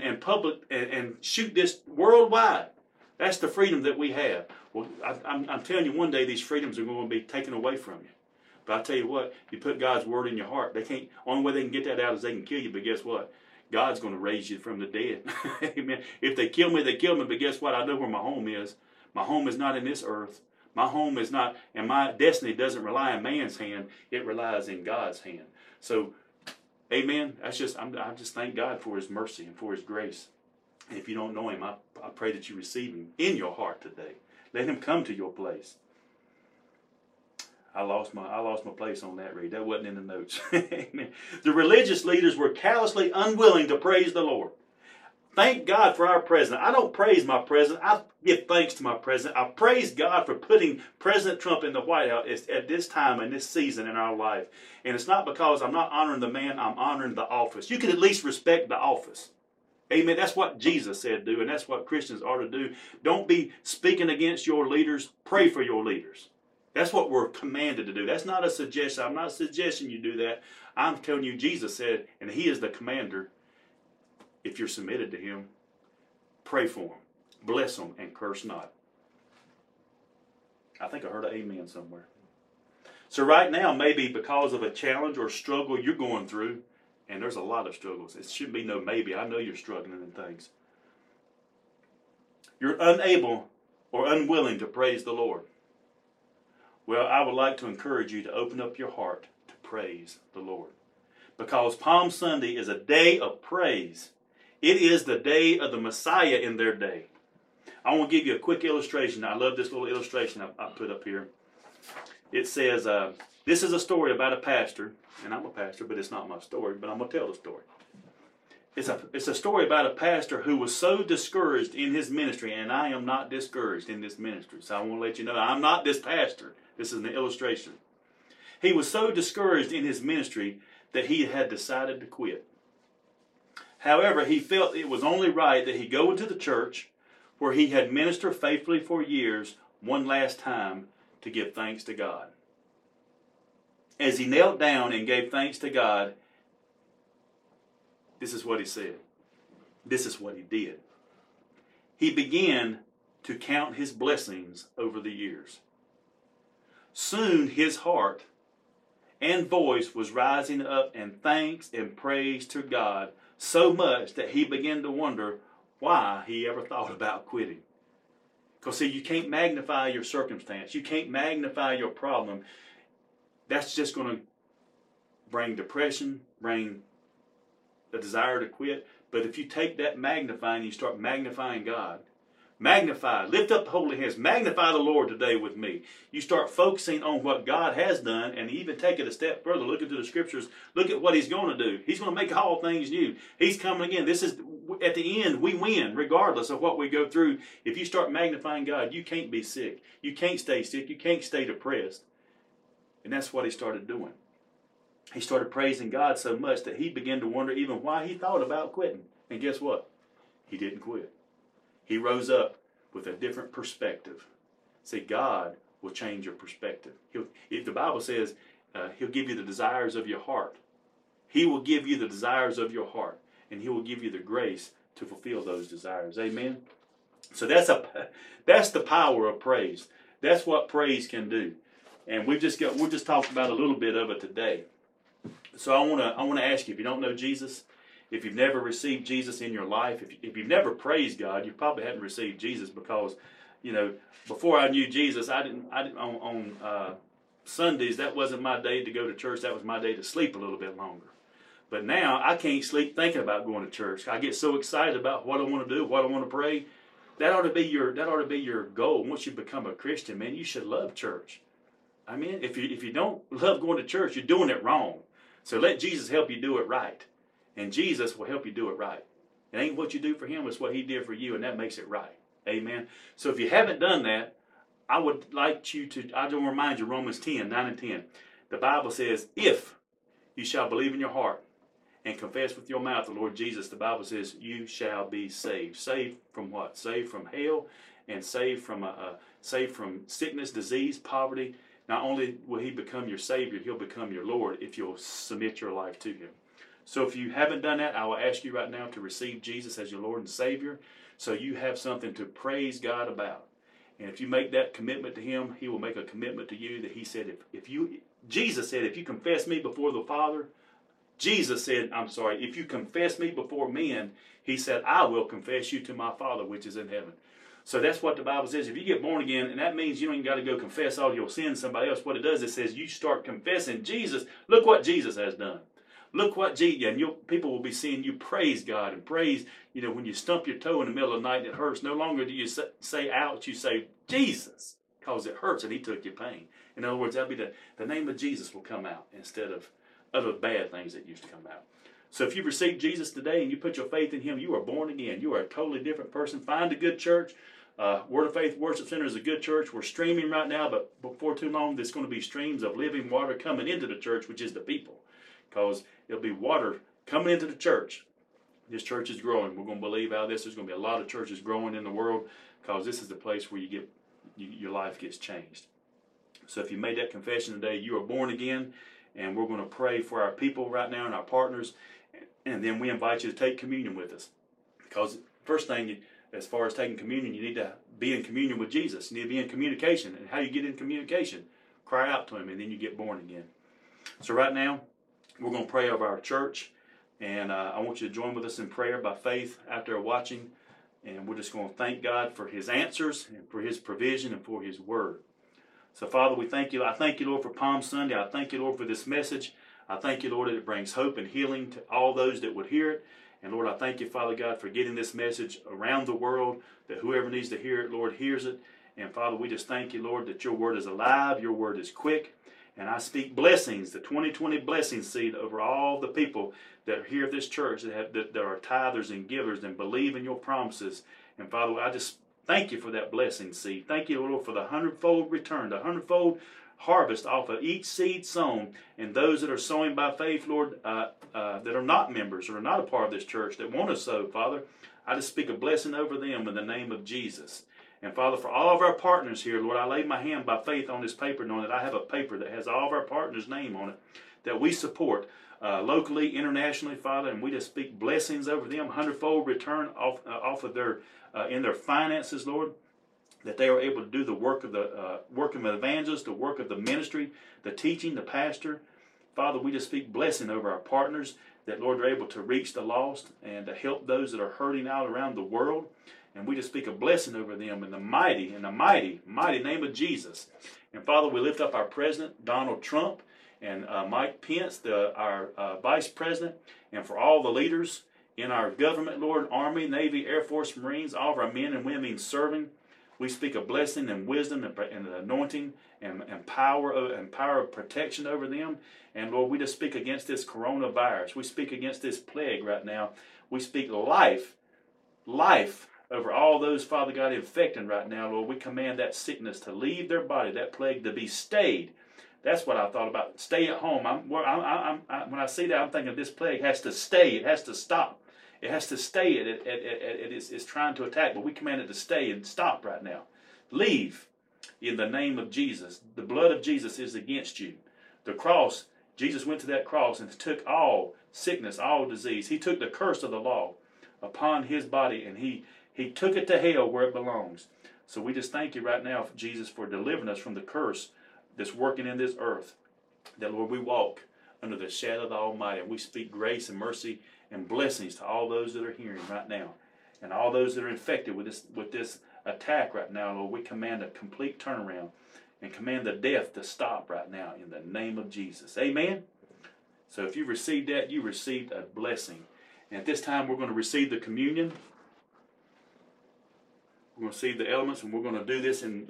and shoot this worldwide. That's the freedom that we have. Well, I'm telling you, one day these freedoms are going to be taken away from you. But I tell you what, you put God's word in your heart. Only way they can get that out is they can kill you. But guess what? God's going to raise you from the dead. Amen. If they kill me, they kill me. But guess what? I know where my home is. My home is not in this earth. My home is not, and my destiny doesn't rely on man's hand. It relies in God's hand. So, amen. I just thank God for His mercy and for His grace. And if you don't know Him, I pray that you receive Him in your heart today. Let Him come to your place. I lost my place on that read. That wasn't in the notes. Amen. The religious leaders were callously unwilling to praise the Lord. Thank God for our president. I don't praise my president. I give thanks to my president. I praise God for putting President Trump in the White House at this time and this season in our life. And it's not because I'm not honoring the man, I'm honoring the office. You can at least respect the office. Amen. That's what Jesus said do, and that's what Christians are to do. Don't be speaking against your leaders. Pray for your leaders. That's what we're commanded to do. That's not a suggestion. I'm not suggesting you do that. I'm telling you, Jesus said, and he is the commander. If you're submitted to him, pray for them, bless them, and curse not. I think I heard an amen somewhere. So right now, maybe because of a challenge or struggle you're going through, and there's a lot of struggles. It shouldn't be no maybe. I know you're struggling in things. You're unable or unwilling to praise the Lord. Well, I would like to encourage you to open up your heart to praise the Lord. Because Palm Sunday is a day of praise. It is the day of the Messiah in their day. I want to give you a quick illustration. I love this little illustration I put up here. It says, this is a story about a pastor, and I'm a pastor, but it's not my story, but I'm going to tell the story. It's a story about a pastor who was so discouraged in his ministry, and I am not discouraged in this ministry. So I want to let you know, I'm not this pastor. This is an illustration. He was so discouraged in his ministry that he had decided to quit. However, he felt it was only right that he go into the church where he had ministered faithfully for years one last time to give thanks to God. As he knelt down and gave thanks to God, this is what he said. This is what he did. He began to count his blessings over the years. Soon his heart and voice was rising up in thanks and praise to God so much that he began to wonder why he ever thought about quitting. Because see, you can't magnify your circumstance. You can't magnify your problem. That's just going to bring depression, bring the desire to quit. But if you take that magnifying and you start magnifying God, magnify, lift up the holy hands, magnify the Lord today with me. You start focusing on what God has done and even take it a step further. Look into the scriptures. Look at what he's going to do. He's going to make all things new. He's coming again. This is, at the end, we win regardless of what we go through. If you start magnifying God, you can't be sick. You can't stay sick. You can't stay depressed. And that's what he started doing. He started praising God so much that he began to wonder even why he thought about quitting. And guess what? He didn't quit. He rose up with a different perspective. See, God will change your perspective. If the Bible says he'll give you the desires of your heart. He will give you the desires of your heart. And he will give you the grace to fulfill those desires. Amen? So that's the power of praise. That's what praise can do. And we've just talked about a little bit of it today. So I want to ask you, if you don't know Jesus, if you've never received Jesus in your life, if you've never praised God, you probably haven't received Jesus because, you know, before I knew Jesus, I didn't on Sundays, that wasn't my day to go to church. That was my day to sleep a little bit longer. But now I can't sleep thinking about going to church. I get so excited about what I want to do, what I want to pray. That ought to be your goal. Once you become a Christian, man, you should love church. I mean, if you don't love going to church, you're doing it wrong. So let Jesus help you do it right. And Jesus will help you do it right. It ain't what you do for him, it's what he did for you, and that makes it right. Amen. So if you haven't done that, I would like you to, I don't remind you, Romans 10, 9 and 10. The Bible says, if you shall believe in your heart and confess with your mouth the Lord Jesus, the Bible says, you shall be saved. Saved from what? Saved from hell and saved from sickness, disease, poverty. Not only will he become your Savior, he'll become your Lord if you'll submit your life to him. So if you haven't done that, I will ask you right now to receive Jesus as your Lord and Savior so you have something to praise God about. And if you make that commitment to him, he will make a commitment to you that he said, Jesus said, if you confess me before the Father, if you confess me before men, he said, I will confess you to my Father which is in heaven. So that's what the Bible says. If you get born again, and that means you don't even got to go confess all your sins to somebody else. What it does, it says you start confessing Jesus. Look what Jesus has done. Look what Jesus, and people will be seeing you praise God and praise, when you stump your toe in the middle of the night and it hurts, no longer do you say ouch, you say Jesus, because it hurts and he took your pain. In other words, that'll be the name of Jesus will come out instead of other bad things that used to come out. So if you receive Jesus today and you put your faith in him, you are born again. You are a totally different person. Find a good church. Word of Faith Worship Center is a good church. We're streaming right now, but before too long, there's going to be streams of living water coming into the church, which is the people. Because it'll be water coming into the church. This church is growing. We're going to believe out of this. There's going to be a lot of churches growing in the world, because this is the place where your life gets changed. So if you made that confession today, you are born again, and we're going to pray for our people right now and our partners, and then we invite you to take communion with us. Because first thing, as far as taking communion, you need to be in communion with Jesus. You need to be in communication. And how you get in communication? Cry out to Him, and then you get born again. So right now, we're going to pray over our church. And I want you to join with us in prayer by faith after watching. And we're just going to thank God for His answers and for His provision and for His word. So, Father, we thank you. I thank you, Lord, for Palm Sunday. I thank you, Lord, for this message. I thank you, Lord, that it brings hope and healing to all those that would hear it. And, Lord, I thank you, Father God, for getting this message around the world, that whoever needs to hear it, Lord, hears it. And, Father, we just thank you, Lord, that your word is alive, your word is quick. And I speak blessings, the 2020 blessing seed over all the people that are here at this church, that are tithers and givers and believe in your promises. And Father, I just thank you for that blessing seed. Thank you, Lord, for the 100-fold return, the 100-fold harvest off of each seed sown. And those that are sowing by faith, Lord, that are not members or are not a part of this church that want to sow, Father, I just speak a blessing over them in the name of Jesus. And Father, for all of our partners here, Lord, I lay my hand by faith on this paper, knowing that I have a paper that has all of our partners' name on it, that we support locally, internationally, Father, and we just speak blessings over them, 100-fold return off of their in their finances, Lord, that they are able to do the work of the evangelist, the work of the ministry, the teaching, the pastor. Father, we just speak blessing over our partners, that, Lord, they're able to reach the lost and to help those that are hurting out around the world. And we just speak a blessing over them in the mighty, mighty name of Jesus. And Father, we lift up our President, Donald Trump, and Mike Pence, our Vice President, and for all the leaders in our government, Lord, Army, Navy, Air Force, Marines, all of our men and women serving. We speak a blessing and wisdom and anointing and power of protection over them. And Lord, we just speak against this coronavirus. We speak against this plague right now. We speak life over all those, Father God, infected right now, Lord. We command that sickness to leave their body, that plague to be stayed. That's what I thought about. Stay at home. When I see that, I'm thinking this plague has to stay. It has to stop. It has to stay. It's trying to attack, but we command it to stay and stop right now. Leave in the name of Jesus. The blood of Jesus is against you. The cross, Jesus went to that cross and took all sickness, all disease. He took the curse of the law upon His body, and He took it to hell where it belongs. So we just thank you right now, Jesus, for delivering us from the curse that's working in this earth. That, Lord, we walk under the shadow of the Almighty, and we speak grace and mercy and blessings to all those that are hearing right now, and all those that are infected with this attack right now. Lord, we command a complete turnaround and command the death to stop right now in the name of Jesus. Amen. So if you received that, you received a blessing. And at this time, we're going to receive the communion. We're going to see the elements, and we're going to do this in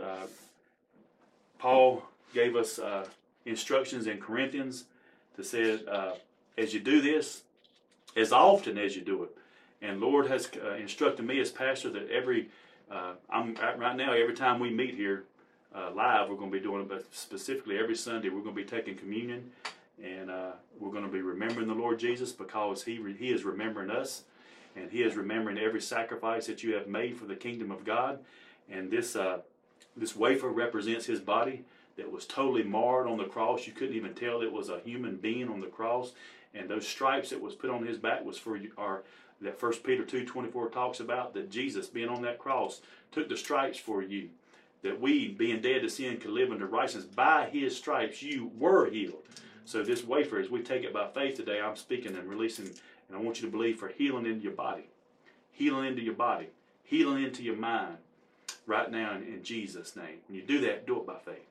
Paul gave us instructions in Corinthians that says, as you do this, as often as you do it. And Lord has instructed me as pastor that right now, every time we meet here live, we're going to be doing it, but specifically every Sunday, we're going to be taking communion, and we're going to be remembering the Lord Jesus, because He is remembering us, and He is remembering every sacrifice that you have made for the kingdom of God. And this wafer represents His body that was totally marred on the cross. You couldn't even tell it was a human being on the cross. And those stripes that was put on His back was for that 1 Peter 2:24 talks about, that Jesus, being on that cross, took the stripes for you, that we, being dead to sin, could live into righteousness. By His stripes you were healed. So this wafer, as we take it by faith today, I'm speaking and releasing, and I want you to believe for healing into your body, healing into your body, healing into your mind right now in Jesus' name. When you do that, do it by faith.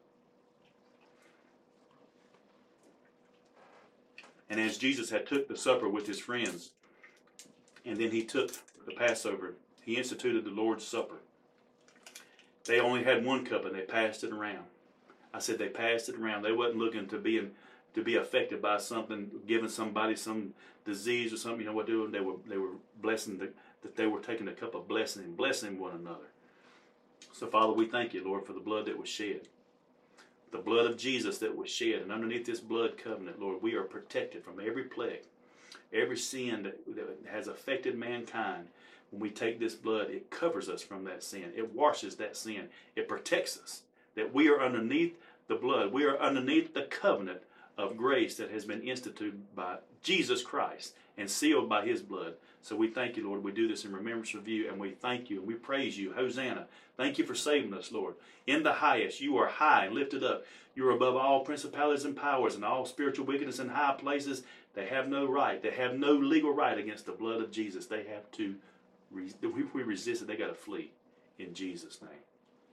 And as Jesus had took the supper with His friends, and then He took the Passover, He instituted the Lord's Supper. They only had one cup, and they passed it around. I said they passed it around. They wasn't looking to be affected by something, giving somebody some disease or something. You know what they were doing? They were blessing that they were taking a cup of blessing and blessing one another. So Father, we thank you, Lord, for the blood that was shed. The blood of Jesus that was shed. And underneath this blood covenant, Lord, we are protected from every plague. every sin that has affected mankind, when we take this blood, it covers us from that sin. It washes that sin. It protects us. That we are underneath the blood. We are underneath the covenant of grace that has been instituted by Jesus Christ and sealed by his blood. So we thank you, Lord. We do this in remembrance of you, and we thank you and we praise you. Hosanna. Thank you for saving us, Lord. In the highest, you are high and lifted up. You are above all principalities and powers and all spiritual wickedness in high places. They have no right. They have no legal right against the blood of Jesus. They have to, if we resist it, they got to flee in Jesus' name.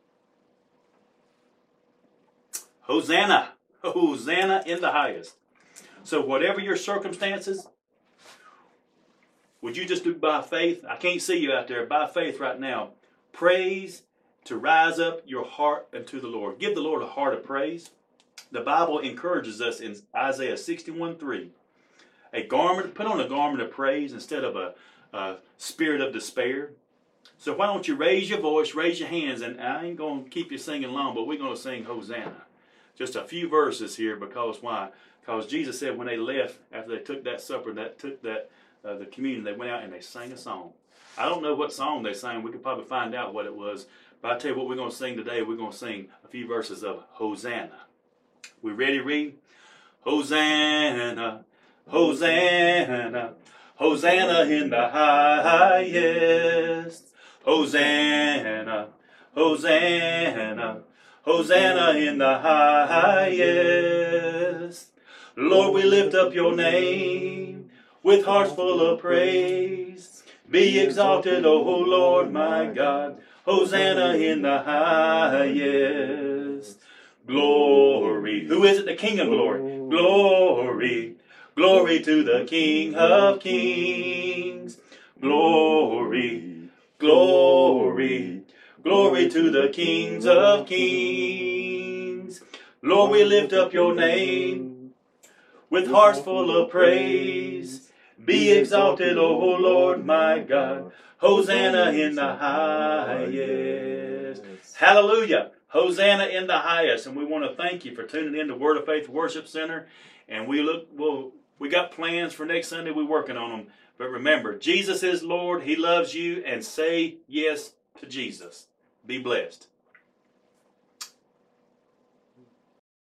Hosanna. Hosanna in the highest. So whatever your circumstances, would you just do by faith? I can't see you out there. By faith right now, praise to rise up your heart unto the Lord. Give the Lord a heart of praise. The Bible encourages us in Isaiah 61:3. Put on a garment of praise instead of a spirit of despair. So why don't you raise your voice, raise your hands, and I ain't going to keep you singing long, but we're going to sing Hosanna. Just a few verses here, because why? Because Jesus said when they left, after they took that supper, the communion, they went out and they sang a song. I don't know what song they sang. We could probably find out what it was. But I tell you what we're going to sing today. We're going to sing a few verses of Hosanna. We ready to read? Hosanna, Hosanna, Hosanna in the highest. Hosanna, Hosanna, Hosanna in the highest. Lord, we lift up your name with hearts full of praise. Be exalted, O Lord my God. Hosanna in the highest. Glory. Who is it? The King of glory. Glory. Glory to the King of kings. Glory. Glory. Glory to the kings of kings. Lord, we lift up your name with hearts full of praise. Be exalted, O Lord my God. Hosanna in the highest. Hallelujah. Hosanna in the highest. And we want to thank you for tuning in to Word of Faith Worship Center. And we got plans for next Sunday. We're working on them. But remember, Jesus is Lord. He loves you. And say yes to Jesus. Be blessed.